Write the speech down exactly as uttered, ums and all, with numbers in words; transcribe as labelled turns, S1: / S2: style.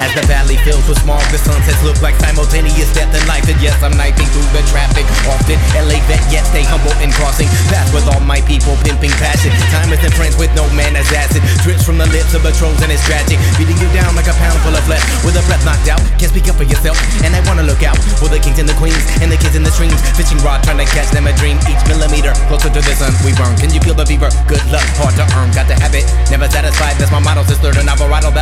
S1: As the valley fills with smog, the sunsets look like simultaneous death and life. And yes, I'm knifing through the traffic, often L A vet, yet stay humble in crossing paths with all my people, pimping passion. Time isn't friends with no man as acid drips from the lips of patrons, and it's tragic, beating you down like a pound full of flesh with a breath knocked out. Can't speak up for yourself, and I wanna look out for the kings and the queens and the kids in the streams, fishing rod trying to catch them a dream. Each millimeter closer to the sun we burn. Can you feel the fever? Good luck, hard to earn. Got to have it, never satisfied. That's my motto, sister. An Alvarado that